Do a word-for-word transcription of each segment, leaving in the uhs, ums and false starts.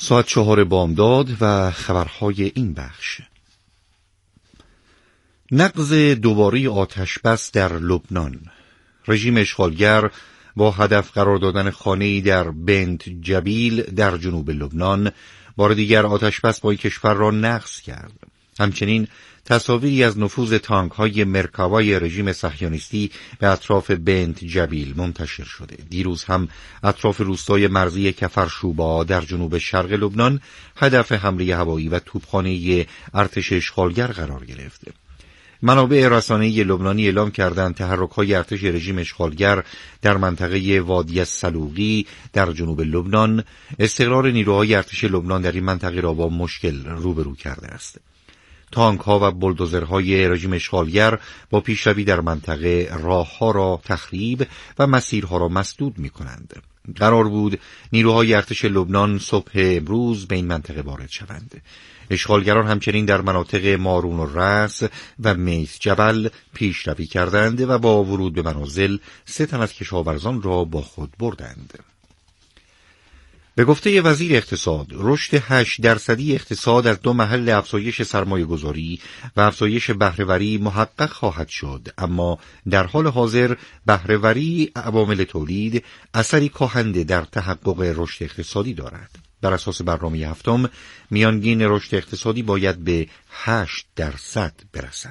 ساعت چهار بامداد و خبرهای این بخش. نقض دوباره آتش بس در لبنان. رژیم اشغالگر با هدف قرار دادن خانه‌ای در بنت جبیل در جنوب لبنان بار دیگر آتش بس با کشور را نقض کرد. همچنین تصاویری از نفوذ تانک‌های مرکاوای رژیم صهیونیستی به اطراف بنت جبیل منتشر شده. دیروز هم اطراف روستای مرزی کفرشوبا در جنوب شرق لبنان هدف حمله هوایی و توپخانه ارتش اشغالگر قرار گرفته. منابع رسانه‌ای لبنانی اعلام کردند تحرک‌های ارتش رژیم اشغالگر در منطقه وادی السلوقی در جنوب لبنان استقرار نیروهای ارتش لبنان در این منطقه را با مشکل روبرو کرده است. تانک‌ها و بولدوزرهای رژیم اشغالگر با پیشروی در منطقه راه‌ها را تخریب و مسیرها را مسدود می‌کنند. قرار بود نیروهای ارتش لبنان صبح امروز به این منطقه وارد شوند. اشغالگران همچنین در مناطق مارون و رأس و میث جبل پیشروی کردند و با ورود به منازل سه تن از کشاورزان را با خود بردند. به گفته وزیر اقتصاد، رشد هشت درصدی اقتصاد از دو محل افزایش سرمایه گذاری و افزایش بهره‌وری محقق خواهد شد، اما در حال حاضر بهره‌وری عوامل تولید اثری کاهنده در تحقق رشد اقتصادی دارد. بر اساس برنامه هفتم میانگین رشد اقتصادی باید به هشت درصد برسد.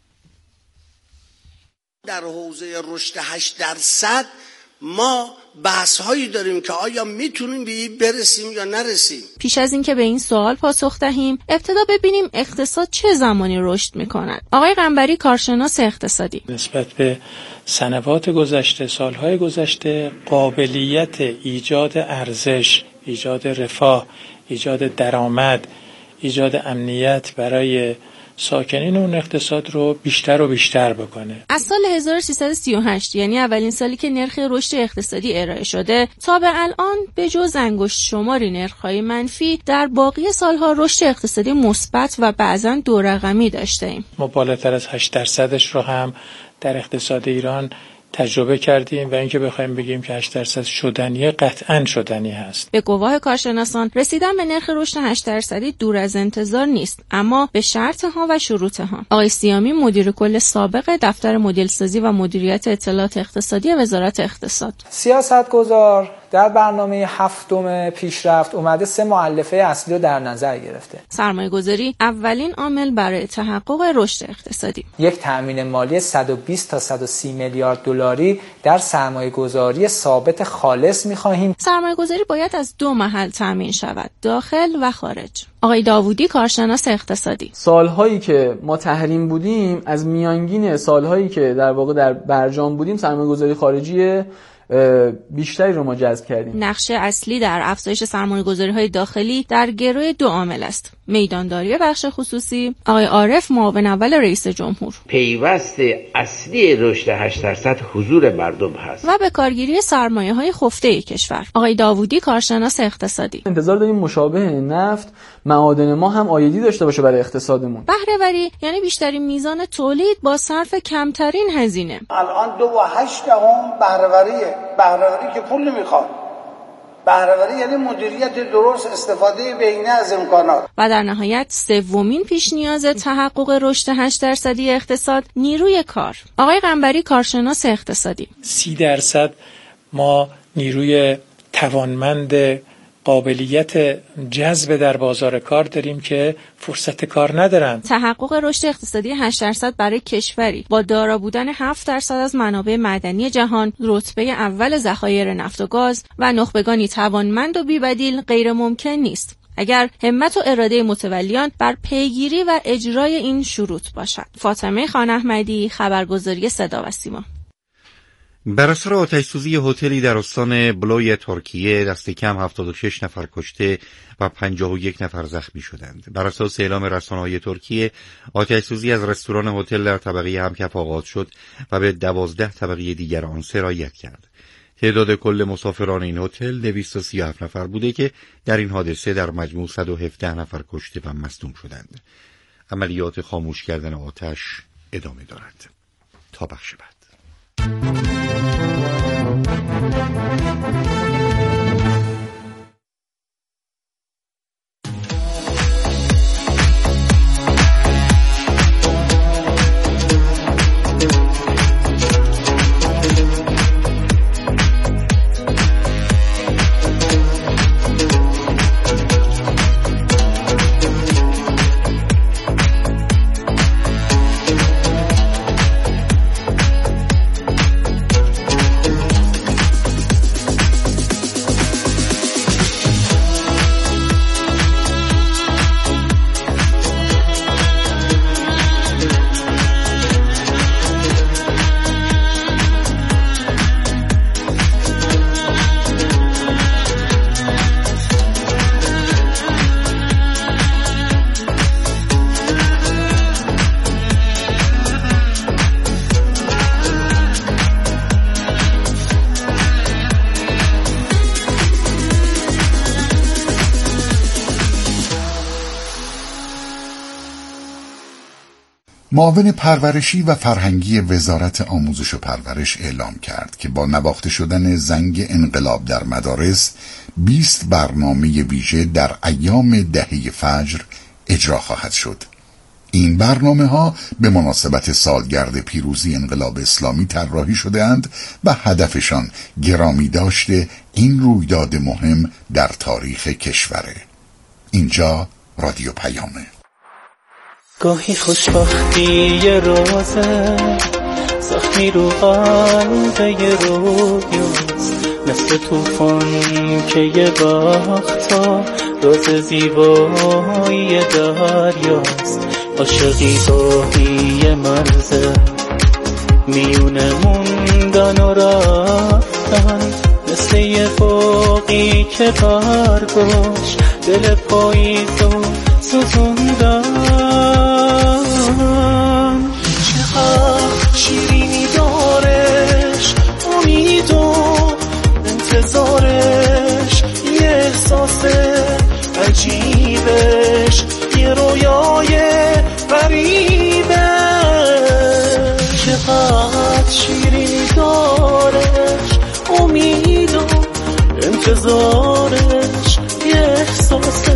در حوزه رشد هشت درصد ما بحث هایی داریم که آیا میتونیم به این برسیم یا نرسیم. پیش از اینکه به این سوال پاسخ دهیم، ابتدا ببینیم اقتصاد چه زمانی رشد میکند. آقای قنبری، کارشناس اقتصادی: نسبت به سنوات گذشته، سالهای گذشته، قابلیت ایجاد ارزش، ایجاد رفاه، ایجاد درآمد، ایجاد امنیت برای ساکنین اون اقتصاد رو بیشتر و بیشتر بکنه. از سال هزار و سیصد و سی و هشت، یعنی اولین سالی که نرخ رشد اقتصادی ارائه شده، تا به الان به جز انگشت شماری نرخ‌های منفی، در باقی سالها رشد اقتصادی مثبت و بعضاً دو رقمی داشتیم. ما بالاتر از هشت درصدش رو هم در اقتصاد ایران تجربه کردیم و اینکه بخوایم بگیم که هشت درصد شدنیه، قطعاً شدنی هست. به گواه کارشناسان، رسیدن به نرخ رشد هشت درصدی دور از انتظار نیست، اما به شرط ها و شروط ها. آقای سیامی، مدیر کل سابق دفتر مدل سازی و مدیریت اطلاعات اقتصادی وزارت اقتصاد: سیاستگزار در برنامه هفتم پیشرفت اومده سه مؤلفه اصلی رو در نظر گرفته. سرمایه‌گذاری اولین عامل برای تحقق رشد اقتصادی. یک تأمین مالی صد و بیست تا صد و سی میلیارد دلاری در سرمایه‌گذاری ثابت خالص می‌خواهیم. سرمایه‌گذاری باید از دو محل تأمین شود: داخل و خارج. آقای داوودی، کارشناس اقتصادی: سالهایی که ما تحریم بودیم، از میانگین سالهایی که در واقع در برجام بودیم، سرمایه‌گذاری خارجی بیشتری رو ما جذب کردیم. نقش اصلی در افزایش سرمایه‌گذاری‌های داخلی در گروه دو عامل است: میدانداری بخش خصوصی. آقای عارف، معاون اول رئیس جمهور: پیوست اصلی رشد هشت درصد حضور مردم هست و به کارگیری سرمایه‌های خفته کشور. آقای داوودی، کارشناس اقتصادی: انتظار داریم مشابه نفت، معادن ما هم عایدی داشته باشه برای اقتصادمون. بهره‌وری یعنی بیشترین میزان تولید با صرف کمترین هزینه. الان دو و هشت دهم بهره‌وریه. بهره‌وری که پول نمیخواد. بهره‌وری یعنی مدیریت درست، استفاده بهینه از امکانات. و در نهایت سومین پیش نیاز تحقق رشد هشت درصدی اقتصاد، نیروی کار. آقای قنبری، کارشناس اقتصادی: سی درصد ما نیروی توانمند قابلیت جذب در بازار کار داریم که فرصت کار ندارن. تحقق رشد اقتصادی هشت درصد برای کشوری با دارا بودن هفت درصد از منابع معدنی جهان، رتبه اول ذخایر نفت و گاز و نخبگانی توانمند و بی‌بدیل غیر ممکن نیست، اگر همت و اراده متولیان بر پیگیری و اجرای این شروط باشد. فاطمه خان احمدی، خبرگزاری صدا و سیما. بر اثر آتش‌سوزی هتلی در استان بلوی ترکیه دست کم هفتاد و شش نفر کشته و پنجاه و یک نفر زخمی شدند. بر اساس اعلام رسانه‌های ترکیه، آتش‌سوزی از رستوران هتل در طبقه همکف آغاز شد و به دوازده طبقه دیگر آن سرایت کرد. تعداد کل مسافران این هتل دویست و سی و هفت نفر بوده که در این حادثه در مجموع صد و هفده نفر کشته و مصدوم شدند. عملیات خاموش کردن آتش ادامه دارد. تا بخش بعد. معاون پرورشی و فرهنگی وزارت آموزش و پرورش اعلام کرد که با نواخته شدن زنگ انقلاب در مدارس بیست برنامه ویژه در ایام دهه فجر اجرا خواهد شد. این برنامه ها به مناسبت سالگرد پیروزی انقلاب اسلامی طراحی شده اند و هدفشان گرامی داشته این رویداد مهم در تاریخ کشوره. اینجا رادیو پیامه. گاهی خوشبختی یه روزه، زخمی رو قلبه یه رویاست، مثل توفان که یه وقتا روز زیبایی دریاست. عاشقی گاهی یه مرزه، میونه موندن و رفتن، مثل یه باقی که برگاش دل پاییز و ستوندن. چقدر شیرینی دارش، امید و انتظارش، یه احساس عجیبش، یه رویای غریبه. چقدر شیرینی دارش، امید و انتظارش، یه احساس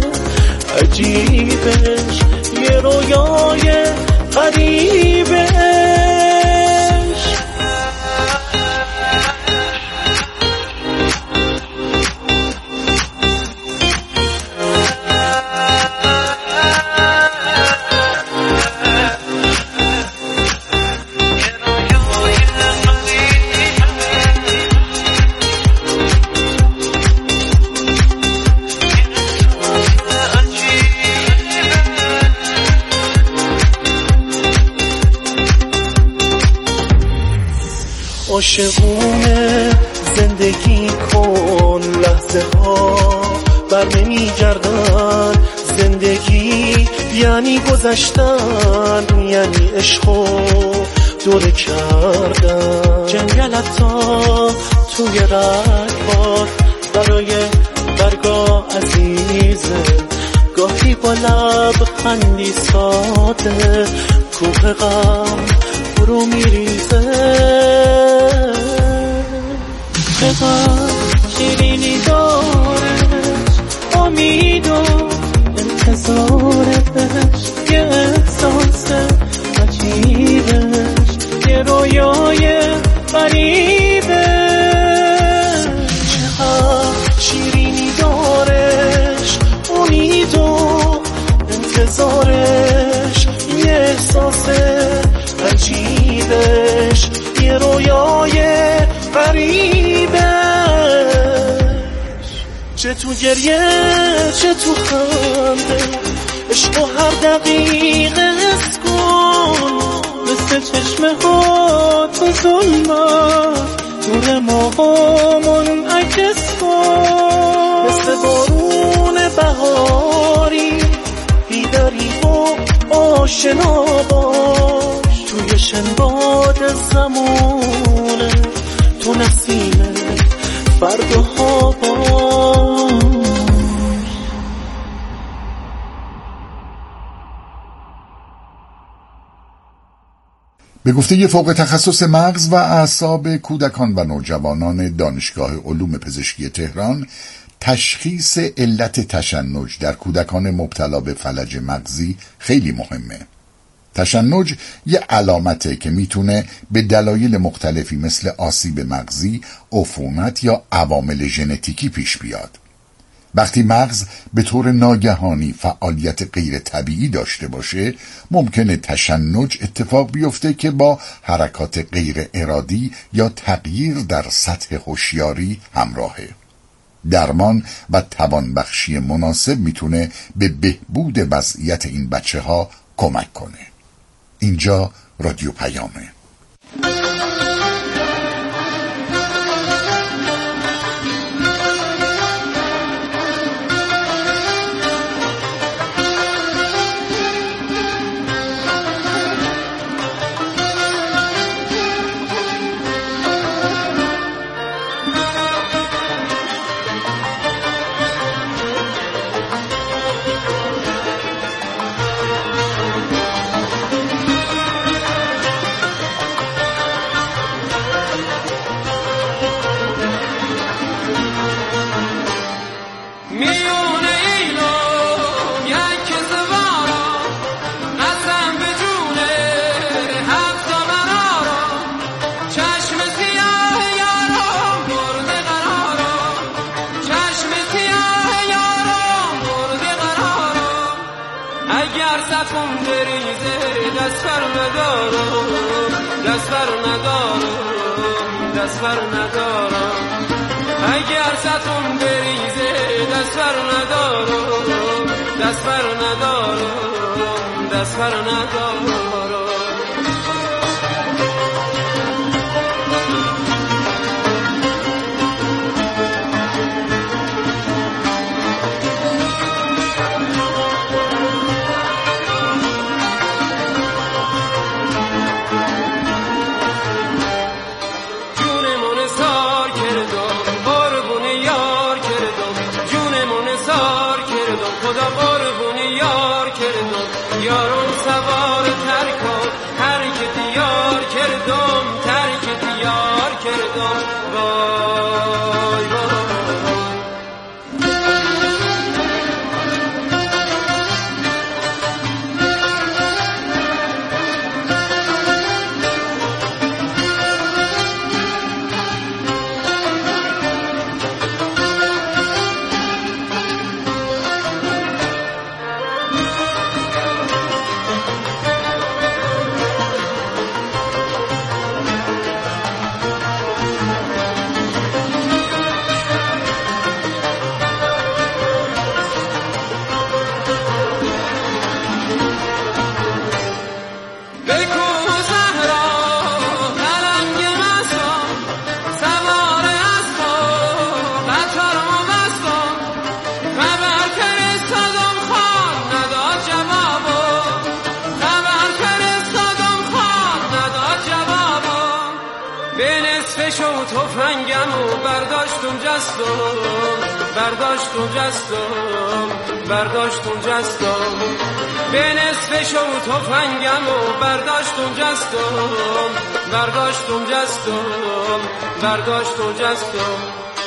عجیبش، یه رویای غریبش. عاشقونه زندگی کن، لحظه ها بر نمی گردن. زندگی یعنی گذشتن، یعنی عشق و دوره کردن. جنگلتا توی رگبار برای برگا عزیزه، گاهی با لب خندی ساده کوه غم فرو میریزه. چقدر شیرینی دارش، امید و انتظارش، یه احساس عجیبش، یه رویای غریبه. چقدر شیرینی دارش، امید و انتظارش، یه احساس عجیبش، یه رویای غریبه. چه تو گریه چه تو خنده، عشق و هر دقیقه حس کن، مثل چشمه ها تو ظلمت نور ماها منعکس کن. مثل بارون بهاری بیداری و آشنا باش، توی شنباد زمونه تو نسیم فردها باش. به گفته فوق تخصص مغز و اعصاب کودکان و نوجوانان دانشگاه علوم پزشکی تهران، تشخیص علت تشنج در کودکان مبتلا به فلج مغزی خیلی مهمه. تشنج یه علامته که میتونه به دلایل مختلفی مثل آسیب مغزی، عفونت یا عوامل ژنتیکی پیش بیاد. وقتی مغز به طور ناگهانی فعالیت غیر طبیعی داشته باشه، ممکنه تشنج اتفاق بیفته که با حرکات غیر ارادی یا تغییر در سطح هوشیاری همراهه. درمان و توانبخشی مناسب میتونه به بهبود وضعیت این بچه ها کمک کنه. اینجا رادیو پیامه. دست بر ندارم، دست بر ندارم، دست بر ندارم. اگر ستون بریزه دست بر ندارم، دست بر ندارم، دست بر ندارم. یارم سوار ترکم هر که دیار کردم، ترک دیار کردم. وای وای برداشتم جستم، برداشتم جستم، برداشتم جستم. به نصف شو تفنگم و برداشتم جستم، برداشتم جستم، برداشتم جستم.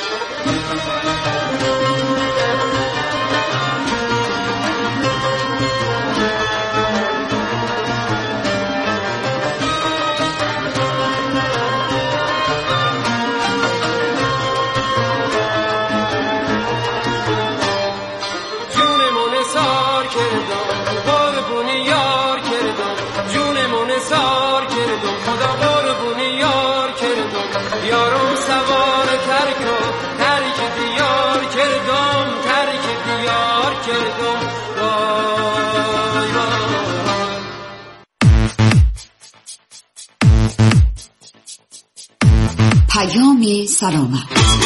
یارم سوار ترکم ترک دیار کردم، ترک دیار کردم. وای وای پیام سلامت.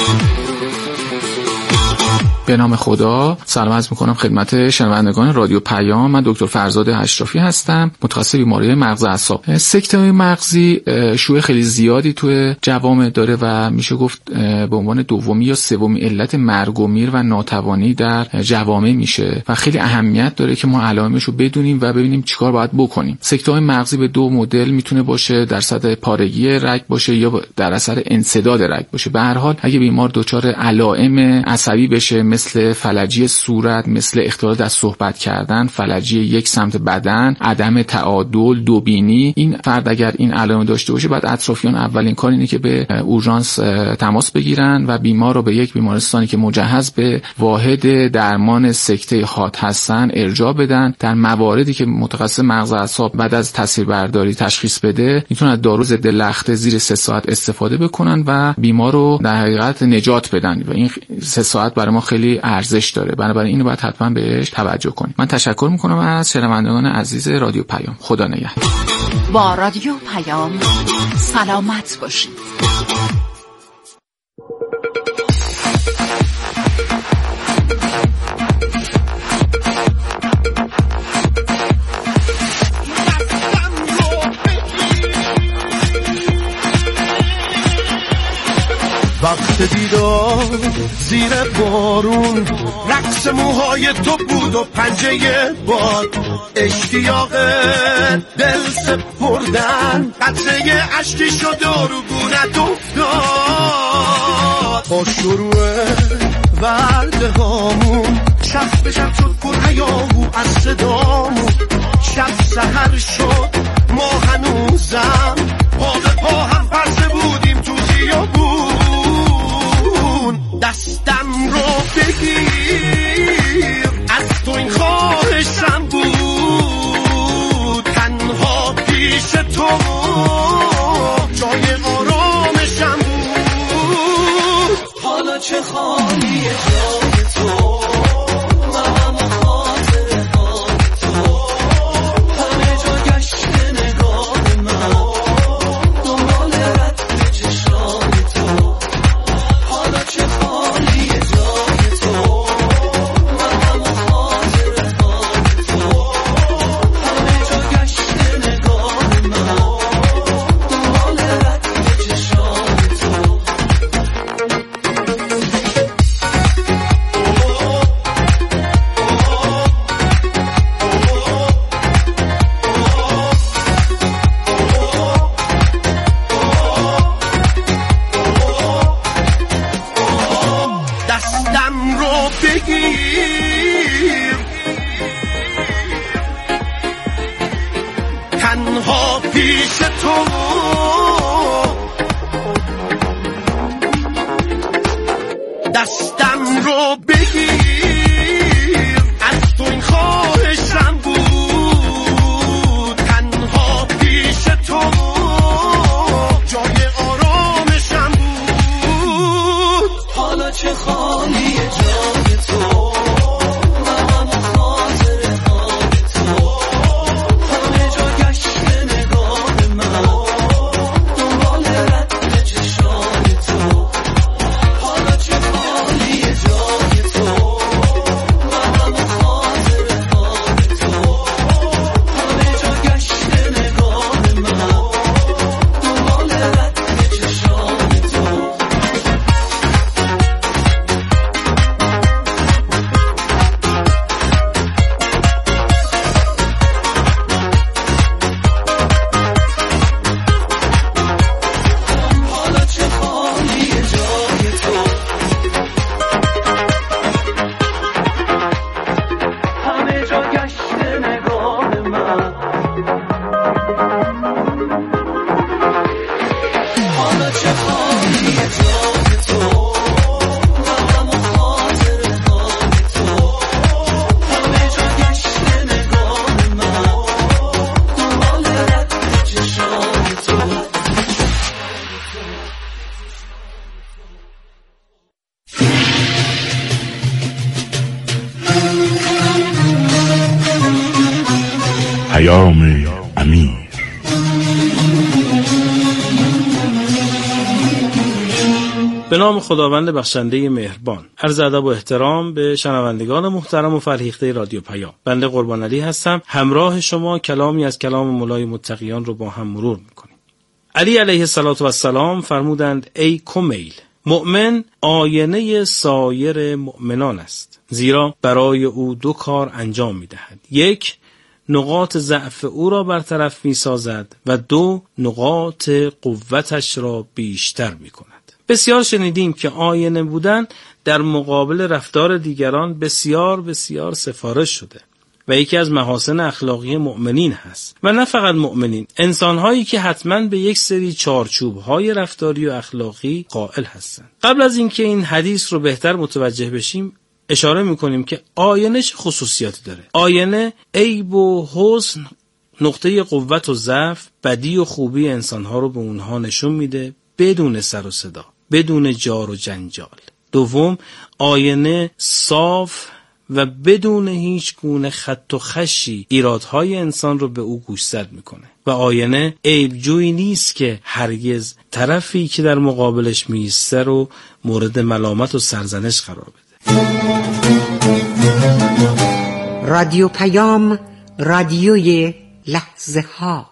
به نام خدا سلام عرض میکنم خدمت شنوندگان رادیو پیام. من دکتر فرزاد اشرافی هستم، متخصص بیماری مغز و اعصاب. سکته مغزی شیوع خیلی زیادی توی جوامع داره و میشه گفت به عنوان دومی یا سومی علت مرگ و میر و ناتوانی در جوامع میشه و خیلی اهمیت داره که ما علائمش رو بدونیم و ببینیم چیکار باید بکنیم. سکته مغزی به دو مدل میتونه باشه، در سطح پارگی رگ باشه یا در اثر انسداد رگ باشه. به هر حال اگه بیمار دچار علائم عصبی بشه مثل فلجی صورت، مثل اختلال در صحبت کردن، فلجی یک سمت بدن، عدم تعادل، دوبینی، این فرد اگر این علائم داشته باشه بعد اطرافیان اولین کار اینه که به اورژانس تماس بگیرن و بیمار رو به یک بیمارستانی که مجهز به واحد درمان سکته حاد هستن ارجاع بدن. در مواردی که متخصص مغز و اعصاب بعد از تصویربرداری تشخیص بده میتونن دارو ضد لخته زیر سه ساعت استفاده بکنن و بیمار رو در حقیقت نجات بدن و این سه ساعت برای ما خیلی ارزش داره، بنابراین اینو باید حتما بهش توجه کنیم. من تشکر میکنم از شنوندگان عزیز رادیو پیام. خدا نگهدار. با رادیو پیام سلامت باشید. وقت دیدار زیر بارون، رقص موهای تو بود و پنجه باد، اشتیاق دل سپردن، قطره عشقی شد و رو گونت افتاد. با شروع ورده هامون شب به شب شد پر هیاهو از صدامون، شب سحر شد ما هنوزم پا به پا هم پرسه بودیم تو خیابون. دستم رو بگیر از تو این خواهشم بود، تنها تو دستم رو بگیر، از تو این خواهشم بود، تنها پیش تو جای آرامشم بود. حالا چه خالی جای تو، من خاطر حال تو، همه جا گشت نگاه من، دنبال رد چشام تو. حالا چه خالی جای تو، من خاطر حال تو، همه جا گشت نگاه من، دنبال رد چشام تو. حالا چه خالی جای تو، همه جا گشت نگاه من. حالا چه خالی جای تو، من خاطر حال تو، همه جا گشت نگاه من، دنبال رد چشام تو. پیام امیر. به نام خداوند بخشنده مهربان. عرض ادب و احترام به شنوندگان محترم و فرهیخته رادیو پیام. بنده قربان علی هستم. همراه شما کلامی از کلام مولای متقیان رو با هم مرور میکنیم. علی علیه الصلاة و السلام فرمودند ای کمیل، مؤمن آینه سایر مؤمنان است، زیرا برای او دو کار انجام میدهد. یک، نقاط ضعف او را برطرف می سازد و دو، نقاط قوتش را بیشتر می کند. بسیار شنیدیم که آینه بودن در مقابل رفتار دیگران بسیار بسیار سفارش شده و یکی از محاسن اخلاقی مؤمنین هست و نه فقط مؤمنین، انسانهایی که حتما به یک سری چارچوب‌های رفتاری و اخلاقی قائل هستند. قبل از اینکه این حدیث رو بهتر متوجه بشیم اشاره میکنیم که آینه چه خصوصیاتی داره. آینه عیب و حسن، نقطه قوت و ضعف، بدی و خوبی انسانها رو به اونها نشون میده بدون سر و صدا، بدون جار و جنجال. دوم، آینه صاف و بدون هیچ گونه خط و خشی ایرادهای انسان رو به او گوشزد میکنه و آینه عیبجویی نیست که هرگز طرفی که در مقابلش میسته رو مورد ملامت و سرزنش قرار بده. رادیو پیام، رادیوی لحظه ها.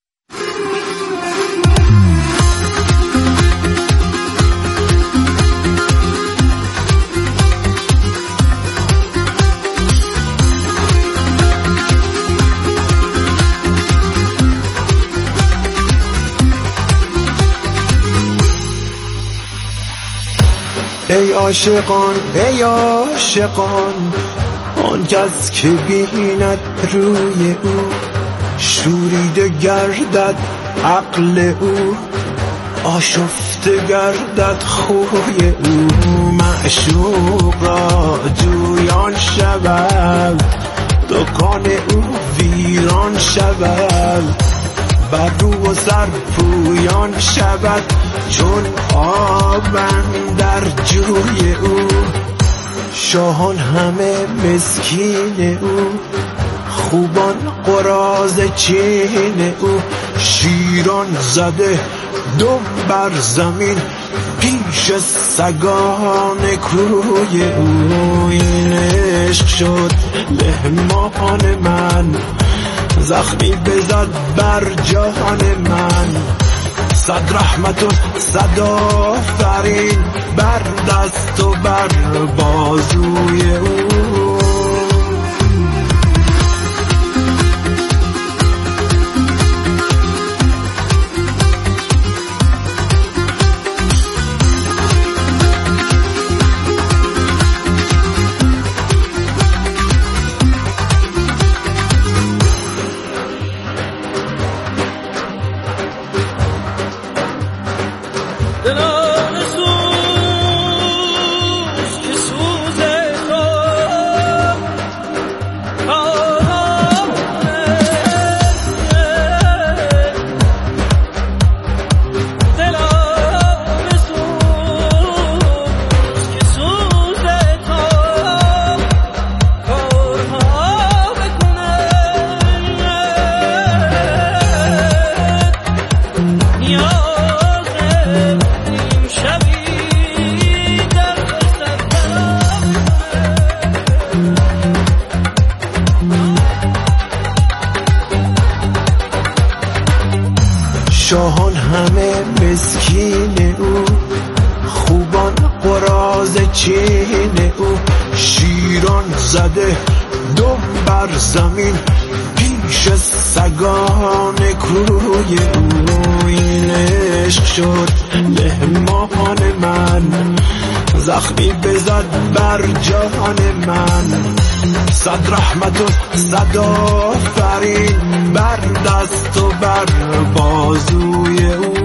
ای عاشقان ای عاشقان، آن کس که بیند روی او، شوریده گردد عقل او، آشفته گردد خوی او. معشوق را جویان شود، دکان او ویران شود، بر رو و سر پویان شود، چون آبم در جوی او. شاهان همه مسکین او، خوبان قراض چین او. شیران زده دم بر زمین، پیش سگان کوی او. این عشق شد مهمان من، زخمی بزد بر جهان من. صد رحمت و صد آفرین بر دست و بر بازوی او. شاهان همه مسکین او، خوبان قراض چین او، شیران زده دم بر زمین پیش سگان کوی او. این عشق شد مهمان من، زخمی بزد بر جان من، صد رحمت و صد آفرین بر دست و بر بازوی او.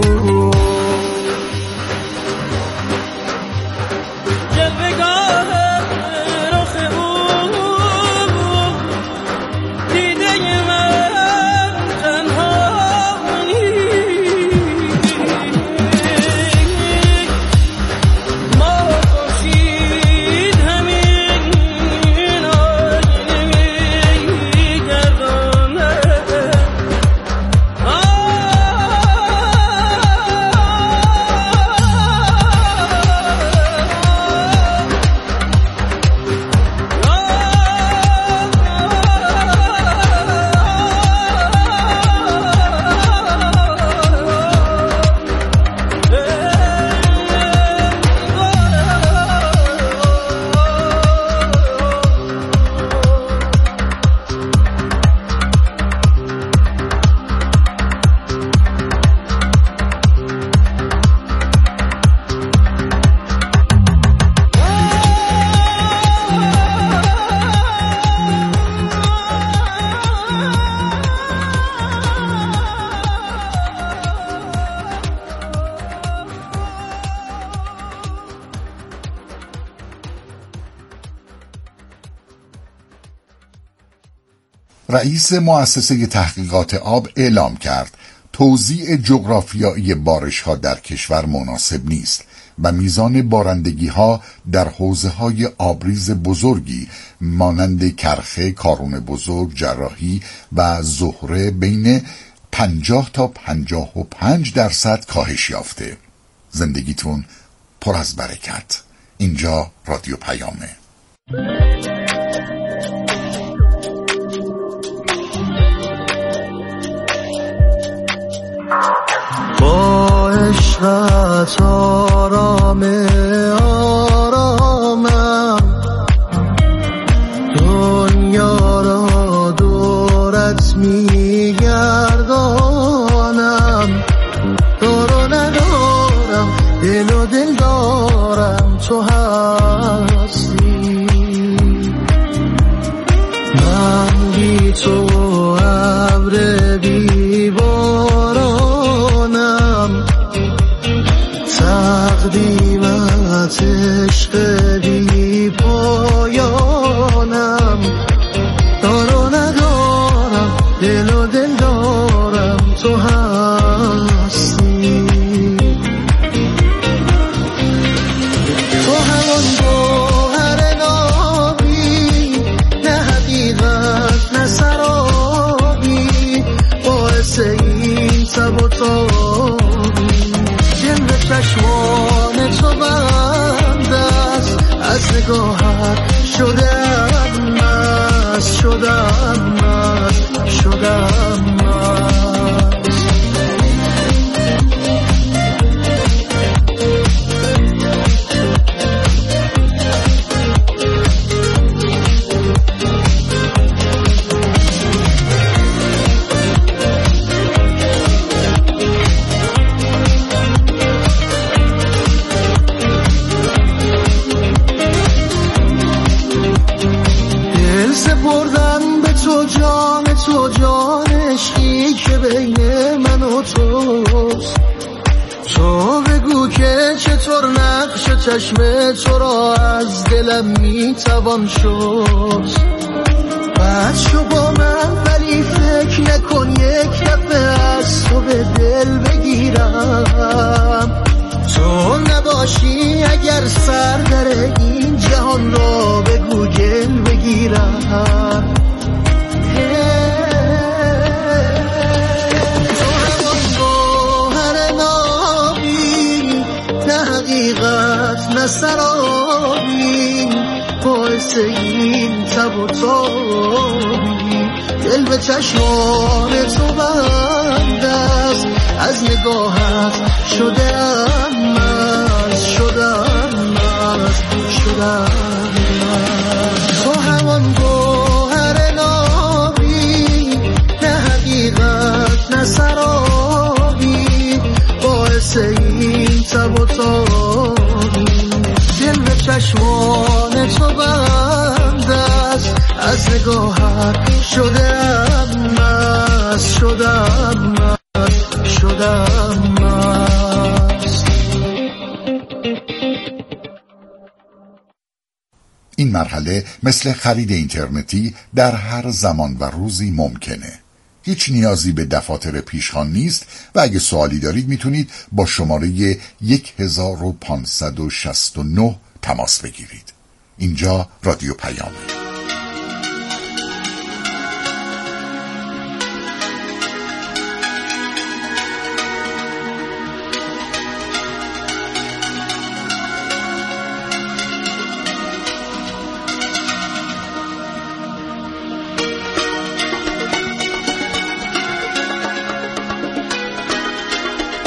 رئیس مؤسسه تحقیقات آب اعلام کرد توزیع جغرافیایی بارش‌ها در کشور مناسب نیست و میزان بارندگی‌ها در حوزه‌های آبریز بزرگی مانند کرخه، کارون بزرگ، جراحی و زهره بین پنجاه تا پنجاه و پنج درصد کاهش یافته. زندگیتون پر از برکت. اینجا رادیو پیامه. با عشقت آرام آرامم، دنیا را دورت میگردانم، دارو ندارم دل و دل دارم تو هستی، من بی تو ابر بیبارانم، تقدیمت عشق بی پایانم، دارو ندارم دل و دل دارم تو هستی، تو همون گوهر نابی، نه حقیقت نه سرابی، باعث این تب و تابی، جلوه چشمان تو بند است، از نگاهت شدم مست، شدم مست، شدم مست. دل سپردم به تو، جان تو، جان عشقی که بین من و توست، تو بگو که چطور نقش چشم تو را از دلم میتوان شست، بد شو با من ولی فکر نکن یک دفعه از تو به دل بگیرم، تو نباشی اگر سر در این جهان را به گوگل بگیرم، تو همون گوهر نابی، نه حقیقت نه سرابی، باعث این تب و تابی، دل به چشمان تو بند است، از نگاهت شدم مست، شدم مست، شدم مست. تو همان گوهر نابی، نه حقیقت نه سرابی، باعث این تب و تابی. دل به چشمان تو بند است، از نگاهت شدم مست، شدم مست، شدم مست. این مرحله مثل خرید اینترنتی در هر زمان و روزی ممکنه. هیچ نیازی به دفاتر پیشخوان نیست و اگه سوالی دارید میتونید با شماره یک هزار و پانصد و شصت و نه تماس بگیرید. اینجا رادیو پیامه.